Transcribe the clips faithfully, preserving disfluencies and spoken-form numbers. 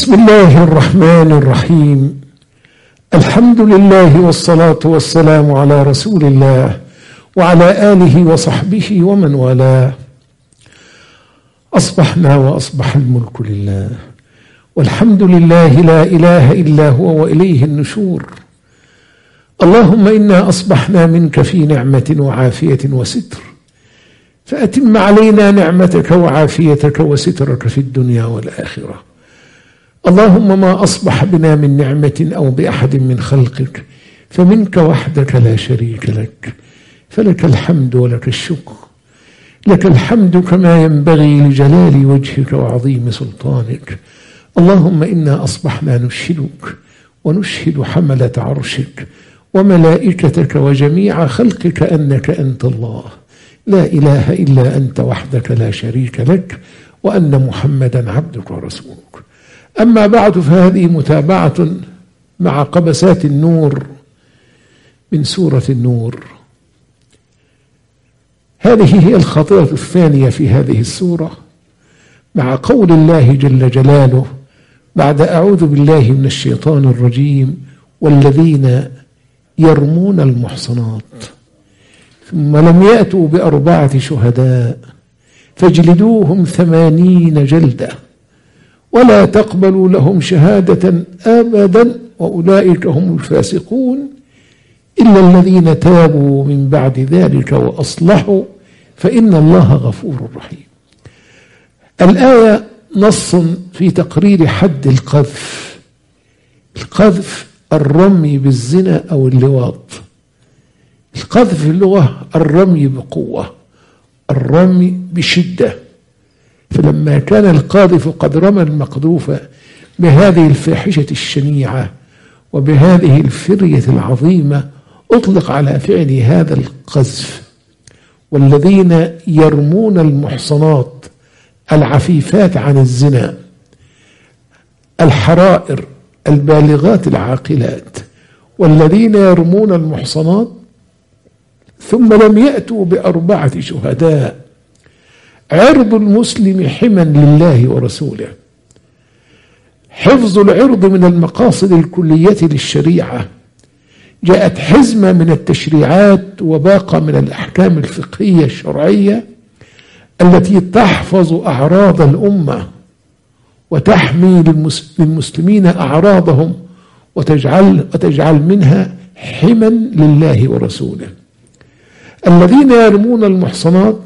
بسم الله الرحمن الرحيم. الحمد لله والصلاة والسلام على رسول الله وعلى آله وصحبه ومن والاه. أصبحنا وأصبح الملك لله، والحمد لله لا إله إلا هو وإليه النشور. اللهم إنا أصبحنا منك في نعمة وعافية وستر، فأتم علينا نعمتك وعافيتك وسترك في الدنيا والآخرة. اللهم ما أصبح بنا من نعمة أو بأحد من خلقك فمنك وحدك لا شريك لك، فلك الحمد ولك الشكر. لك الحمد كما ينبغي لجلال وجهك وعظيم سلطانك. اللهم إنا أصبحنا نشهدك ونشهد حملة عرشك وملائكتك وجميع خلقك أنك أنت الله لا إله إلا أنت وحدك لا شريك لك، وأن محمدا عبدك ورسولك. أما بعد، فهذه متابعة مع قبسات النور من سورة النور. هذه هي الخطيرة الثانية في هذه السورة، مع قول الله جل جلاله بعد أعوذ بالله من الشيطان الرجيم: والذين يرمون المحصنات ثم لم يأتوا بأربعة شهداء فاجلدوهم ثمانين جلدة ولا تقبلوا لهم شهادة أبدا وأولئك هم الفاسقون إلا الذين تابوا من بعد ذلك وأصلحوا فإن الله غفور رحيم. الآية نص في تقرير حد القذف. القذف الرمي بالزنا أو اللواط. القذف في اللغة الرمي بقوة، الرمي بشدة. فلما كان القاذف قد رمى المقذوف بهذه الفاحشة الشنيعة وبهذه الفرية العظيمة أطلق على فعل هذا القذف. والذين يرمون المحصنات العفيفات عن الزنا، الحرائر البالغات العاقلات، والذين يرمون المحصنات ثم لم يأتوا بأربعة شهداء. عرض المسلم حما لله ورسوله. حفظ العرض من المقاصد الكلية للشريعة، جاءت حزمة من التشريعات وباقة من الأحكام الفقهية الشرعية التي تحفظ أعراض الأمة وتحمي للمسلمين أعراضهم وتجعل, وتجعل منها حما لله ورسوله. الذين يرمون المحصنات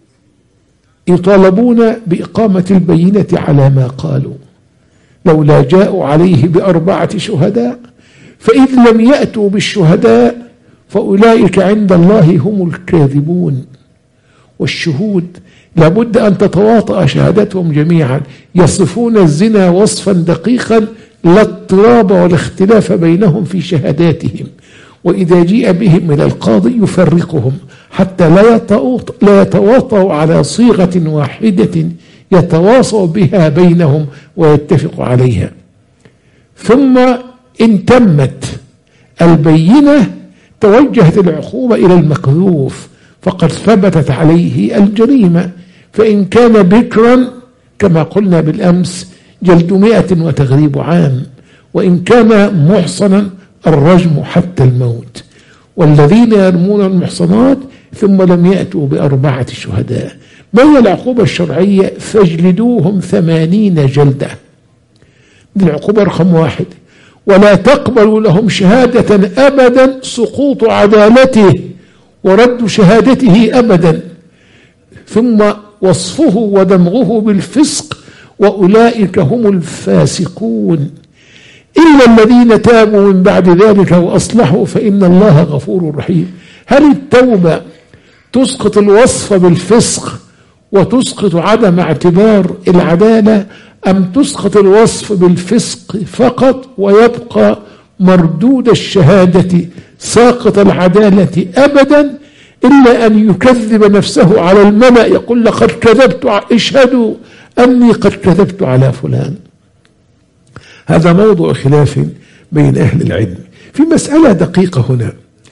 يطالبون بإقامة البينة على ما قالوا، لولا جاءوا عليه بأربعة شهداء، فإذ لم يأتوا بالشهداء فأولئك عند الله هم الكاذبون. والشهود لابد أن تتواطأ شهادتهم جميعا، يصفون الزنا وصفا دقيقا لا اضطراب ولا اختلاف بينهم في شهاداتهم، وإذا جيء بهم إلى القاضي يفرقهم حتى لا يتواطؤوا على صيغة واحدة يتواصوا بها بينهم ويتفقوا عليها. ثم إن تمت البينة توجهت العقوبة إلى المقذوف فقد ثبتت عليه الجريمة، فإن كان بكرا كما قلنا بالأمس جلد مئة وتغريب عام، وإن كان محصنا الرجم حتى الموت. والذين يرمون المحصنات ثم لم يأتوا بأربعة شهداء. ما هي العقوبة الشرعية؟ فاجلدوهم ثمانين جلدة. العقوبة رقم واحد: ولا تقبلوا لهم شهادة أبدا، سقوط عدالته ورد شهادته أبدا. ثم وصفه ودمغه بالفسق وأولئك هم الفاسقون إلا الذين تابوا من بعد ذلك وأصلحوا فإن الله غفور رحيم. هل التوبة تسقط الوصف بالفسق وتسقط عدم اعتبار العدالة، أم تسقط الوصف بالفسق فقط ويبقى مردود الشهادة ساقط العدالة أبدا، إلا أن يكذب نفسه على الملأ يقول لقد كذبت، اشهدوا أني قد كذبت على فلان. هذا موضوع خلاف بين أهل العلم في مسألة دقيقة هنا،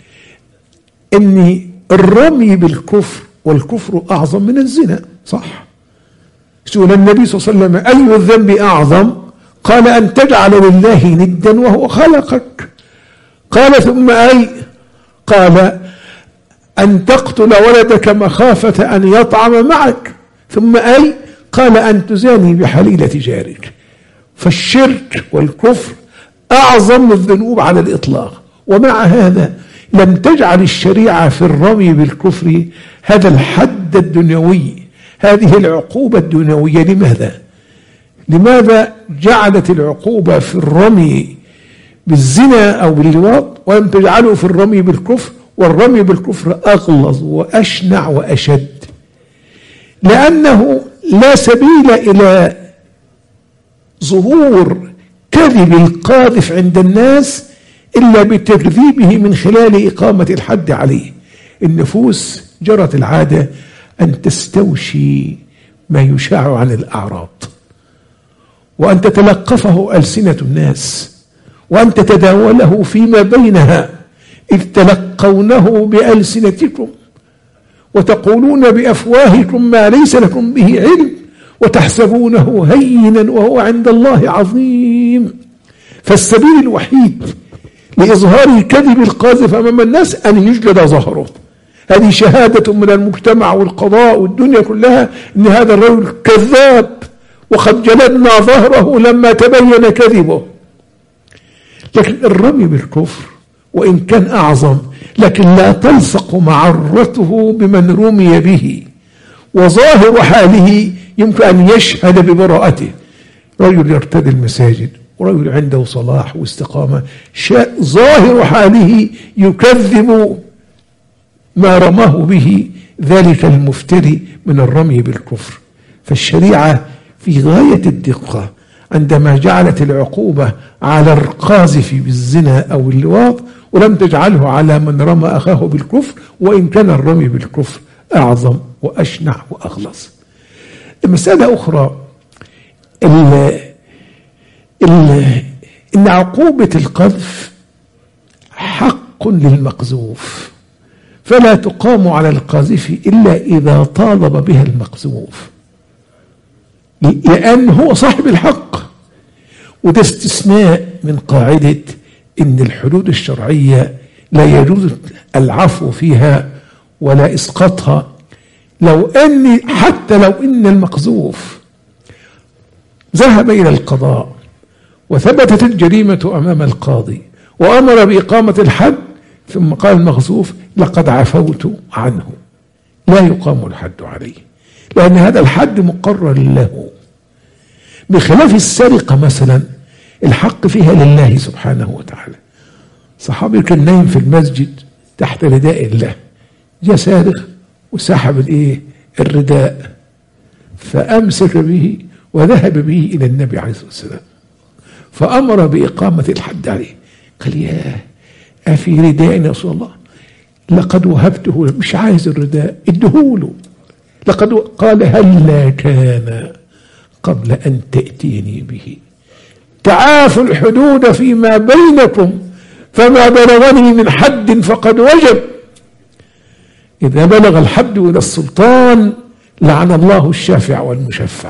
أن الرمي بالكفر والكفر أعظم من الزنا، صح؟ سئل النبي صلى الله عليه وسلم: أي الذنب أعظم؟ قال أن تجعل لله ندا وهو خلقك. قال ثم أي؟ قال أن تقتل ولدك مخافة أن يطعم معك. ثم أي؟ قال أن تزاني بحليلة جارك. فالشرك والكفر أعظم الذنوب على الإطلاق، ومع هذا لم تجعل الشريعة في الرمي بالكفر هذا الحد الدنيوي، هذه العقوبة الدنيوية. لماذا؟ لماذا جعلت العقوبة في الرمي بالزنا أو باللواط ولم تجعله في الرمي بالكفر؟ والرمي بالكفر أغلظ وأشنع وأشد، لأنه لا سبيل إلى ظهور كذب القاذف عند الناس إلا بتكذيبه من خلال إقامة الحد عليه. النفوس جرت العادة أن تستوشي ما يشاع عن الأعراض، وأن تتلقفه ألسنة الناس، وأن تتداوله فيما بينها، إذ تلقونه بألسنتكم وتقولون بأفواهكم ما ليس لكم به علم وتحسبونه هينا وهو عند الله عظيم. فالسبيل الوحيد لإظهار كذب القاذف أمام الناس أن يجلد ظهره. هذه شهادة من المجتمع والقضاء والدنيا كلها أن هذا الرجل كذاب، وقد جلدنا ظهره لما تبين كذبه. لكن الرمي بالكفر وإن كان أعظم، لكن لا تلصق معرته بمن رمي به، وظاهر حاله يمكن أن يشهد ببراءته. رجل يرتدي المساجد ورجل عنده صلاح واستقامة، ظاهر حاله يكذب ما رماه به ذلك المفتري من الرمي بالكفر. فالشريعة في غاية الدقة عندما جعلت العقوبة على القاذف بالزنا أو اللواط، ولم تجعله على من رمى أخاه بالكفر، وإن كان الرمي بالكفر أعظم وأشنع وأغلظ. مسألة أخرى، ال ال إن عقوبة القذف حق للمقذوف، فلا تقام على القاذف إلا إذا طالب بها المقذوف، لأن هو صاحب الحق. وده استثناء من قاعدة إن الحدود الشرعية لا يجوز العفو فيها ولا إسقاطها. لو أن حتى لو أن المقذوف ذهب إلى القضاء وثبتت الجريمة أمام القاضي وأمر بإقامة الحد، ثم قال المقذوف لقد عفوت عنه، لا يقام الحد عليه، لأن هذا الحد مقرر له. بخلاف السرقة مثلا، الحق فيها لله سبحانه وتعالى. صحابي كان نايم في المسجد تحت رداء الله، جاء سارق وسحب الايه الرداء، فأمسك به وذهب به إلى النبي عليه الصلاة والسلام، فأمر بإقامة الحد عليه. قال ياه، أفي رداء يا رسول الله؟ لقد وهبته، مش عايز الرداء، ادهوله. لقد قال هلا كان قبل أن تأتيني به. تعافوا الحدود فيما بينكم، فما بلغني من حد فقد وجب. إذا بلغ الحد إلى السلطان لعن الله الشافع والمشفع.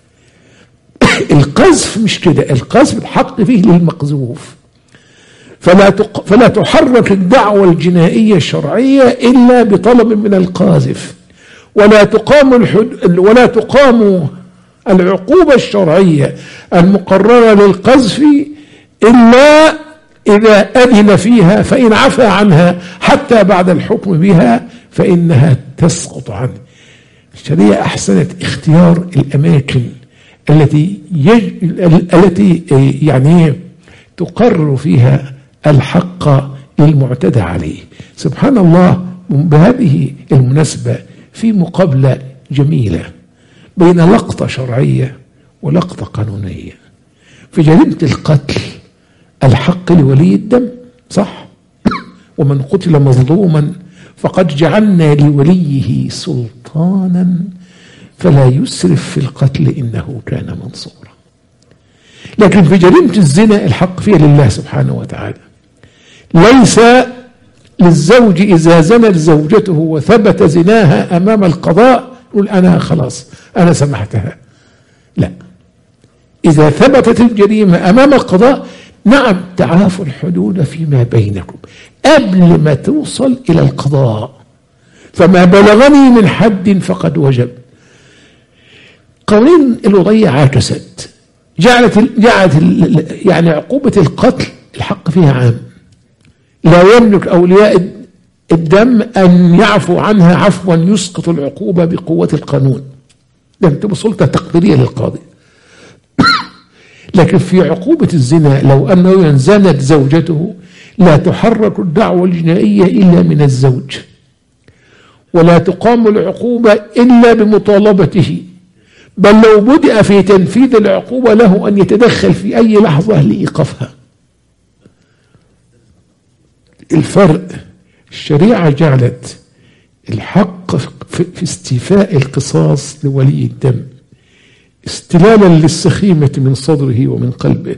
القذف مش كده، القذف الحق فيه للمقذوف، فلا فلا تحرك الدعوة الجنائية الشرعية إلا بطلب من القاذف، ولا تقام الحد ولا تقام العقوبة الشرعية المقررة للقذف إلا إذا أذن فيها، فإن عفى عنها حتى بعد الحكم بها فإنها تسقط عنه. الشريعة أحسنت اختيار الأماكن التي يج... التي يعني تقرر فيها الحق للمعتدى عليه. سبحان الله، بهذه المناسبة في مقابلة جميلة بين لقطة شرعية ولقطة قانونية. في جريمة القتل الحق لولي الدم، صح؟ ومن قتل مظلوما فقد جعلنا لوليه سلطانا فلا يسرف في القتل إنه كان منصورا. لكن في جريمة الزنا الحق فيها لله سبحانه وتعالى. ليس للزوج إذا زنت زوجته وثبت زناها أمام القضاء يقول أنا خلاص أنا سمحتها، لا، إذا ثبتت الجريمة أمام القضاء نعم تعافوا الحدود فيما بينكم قبل ما توصل إلى القضاء، فما بلغني من حد فقد وجب. قوانين الوضعية عكست، جعلت جعلت يعني عقوبة القتل الحق فيها عام، لا يملك أولياء الدم أن يعفوا عنها عفوا يسقط العقوبة بقوة القانون، لم تبقى سلطة تقديرية للقاضي. لكن في عقوبة الزنا لو أنه زنت زوجته لا تحرك الدعوة الجنائية إلا من الزوج، ولا تقام العقوبة إلا بمطالبته، بل لو بدأ في تنفيذ العقوبة له أن يتدخل في أي لحظة لإيقافها. الفرق الشريعة جعلت الحق في استيفاء القصاص لولي الدم استلالا للسخيمة من صدره ومن قلبه،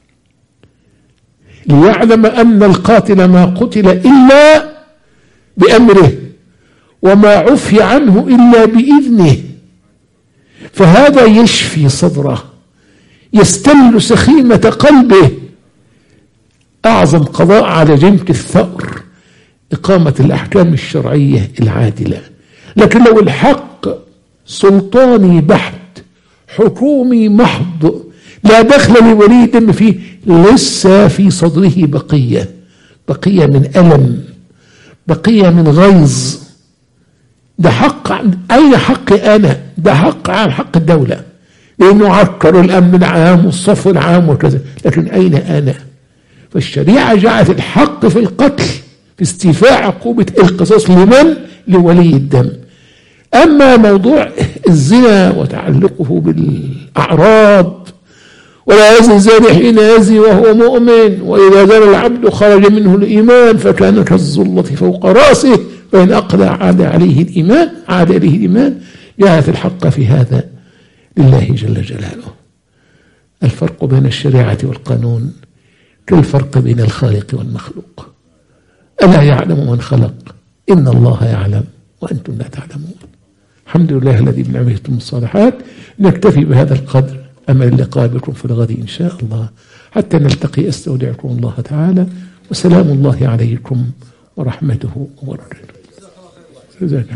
ليعلم أن القاتل ما قتل إلا بأمره وما عفي عنه إلا بإذنه، فهذا يشفي صدره، يستل سخيمة قلبه. أعظم قضاء على جنك الثأر إقامة الأحكام الشرعية العادلة. لكن لو الحق سلطاني بحت حكومي محض لا دخل لولي الدم فيه، لسه في صدره بقية بقية من ألم، بقية من غيظ. ده حق عن أين حقي أنا؟ ده حق عن حق الدولة، لأنه عكر الأمن العام والصف العام وكذا، لكن أين أنا؟ فالشريعة جعلت الحق في القتل في استيفاء عقوبة القصاص لمن؟ لولي الدم. أما موضوع الزنا وتعلقه بالأعراض، ولا يزني الزاني حين يزني وهو مؤمن، وإذا زنى العبد خرج منه الإيمان فكان كالظلة فوق رأسه، فإن أقلع عاد عليه الإيمان عاد إليه الإيمان. جاءت الحق في هذا لله جل جلاله. الفرق بين الشريعة والقانون كالفرق بين الخالق والمخلوق. ألا يعلم من خلق؟ إن الله يعلم وأنتم لا تعلمون. الحمد لله الذي بنعمته تتم الصالحات. نكتفي بهذا القدر، أمل اللقاء بكم في الغد إن شاء الله، حتى نلتقي. أستودعكم الله تعالى، وسلام الله عليكم ورحمته وبركاته.